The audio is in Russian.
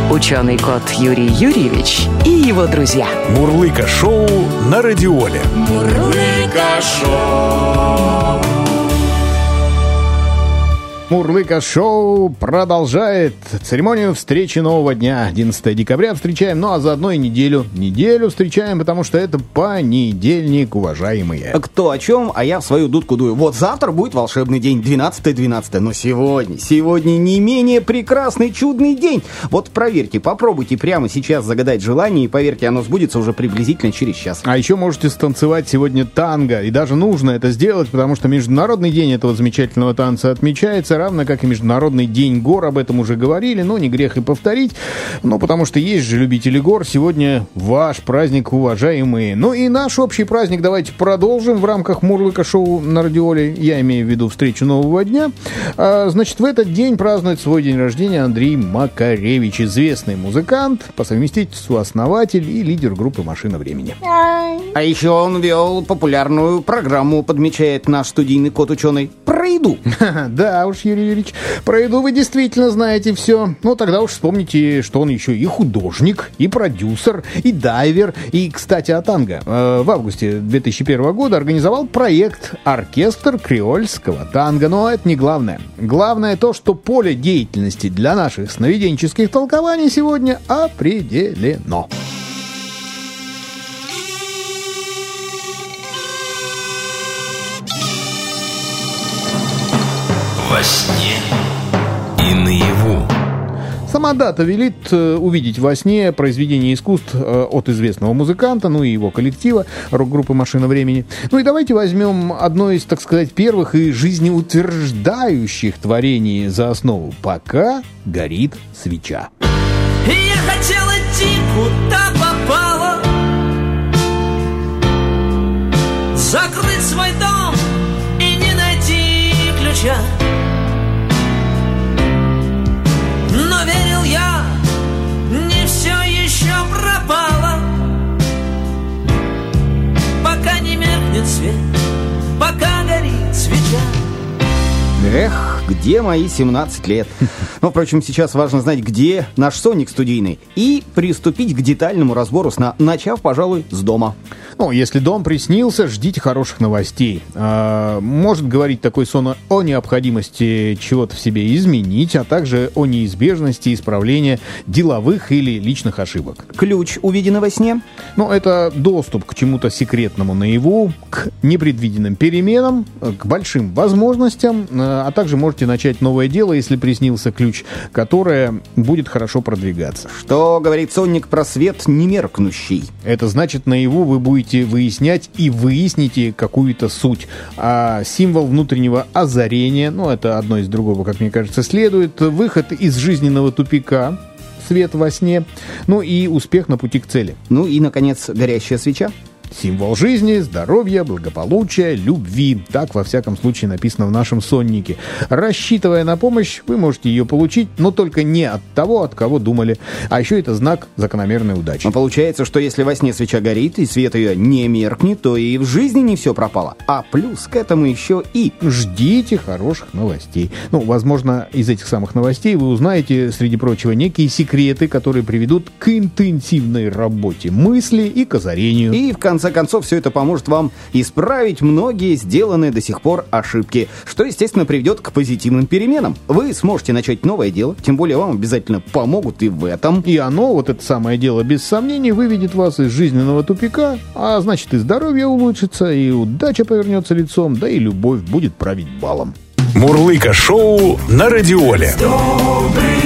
ученый кот Юрий Юрьевич и его друзья. Мурлыка-шоу на Радиоле. Мурлыка-шоу. Мурлыка-шоу продолжает церемонию встречи нового дня. 11 декабря встречаем, ну а заодно и неделю. Неделю встречаем, потому что это понедельник, уважаемые. Кто о чем, а я в свою дудку дую. Вот завтра будет волшебный день, 12-12. Но сегодня не менее прекрасный, чудный день. Вот проверьте, попробуйте прямо сейчас загадать желание, и поверьте, оно сбудется уже приблизительно через час. А еще можете станцевать сегодня танго. И даже нужно это сделать, потому что Международный день этого замечательного танца отмечается, равно как и Международный день гор, об этом уже говорили, но не грех и повторить, ну, потому что есть же любители гор, сегодня ваш праздник, уважаемые. Ну и наш общий праздник давайте продолжим в рамках Мурлыка-шоу на Радиоле, я имею в виду встречу нового дня. Значит, в этот день празднует свой день рождения Андрей Макаревич, известный музыкант, по совместительству основатель и лидер группы «Машина времени». А еще он вел популярную программу, подмечает наш студийный кот-ученый, про еду. Да уж, Юрий Юрьевич, про еду вы действительно знаете все. Ну, тогда уж вспомните, что он еще и художник, и продюсер, и дайвер. И, кстати, о танго. В августе 2001 года организовал проект «Оркестр креольского танго». Но это не главное. Главное то, что поле деятельности для наших сновиденческих толкований сегодня определено. Во сне и наяву. Сама дата велит увидеть во сне произведение искусств от известного музыканта, ну и его коллектива, рок-группы «Машина времени». Ну и давайте возьмем одно из, так сказать, первых и жизнеутверждающих творений за основу. «Пока горит свеча». Я хотела идти, куда попало, закрыть свой дом и не найти ключа. Но верил я, не все еще пропало, пока не меркнет свет, пока горит свеча. Эх, где мои 17 лет? Но, впрочем, сейчас важно знать, где наш Соник студийный, и приступить к детальному разбору сна, начав, пожалуй, с дома. Ну, если дом приснился, ждите хороших новостей. Может говорить такой сон о необходимости чего-то в себе изменить, а также о неизбежности исправления деловых или личных ошибок. Ключ, увиденный во сне? Ну, это доступ к чему-то секретному наяву, к непредвиденным переменам, к большим возможностям, а также можете начать новое дело, если приснился ключ, которое будет хорошо продвигаться. Что говорит сонник про свет немеркнущий? Это значит, наяву вы будете выяснять и выясните какую-то суть. А символ внутреннего озарения, ну, это одно из другого, как мне кажется, следует. Выход из жизненного тупика, свет во сне, ну и успех на пути к цели. Ну и, наконец, горящая свеча. Символ жизни, здоровья, благополучия, любви. Так, во всяком случае, написано в нашем соннике. Рассчитывая на помощь, вы можете ее получить, но только не от того, от кого думали. А еще это знак закономерной удачи. Но получается, что если во сне свеча горит, и свет ее не меркнет, то и в жизни не все пропало. А плюс к этому еще и... Ждите хороших новостей. Ну, возможно, из этих самых новостей вы узнаете, среди прочего, некие секреты, которые приведут к интенсивной работе мысли и к озарению. И в конце концов, все это поможет вам исправить многие сделанные до сих пор ошибки, что, естественно, приведет к позитивным переменам. Вы сможете начать новое дело, тем более вам обязательно помогут и в этом. И оно, вот это самое дело, без сомнений, выведет вас из жизненного тупика, а значит, и здоровье улучшится, и удача повернется лицом, да и любовь будет править балом. Мурлыка-шоу на Радиоле. Добрый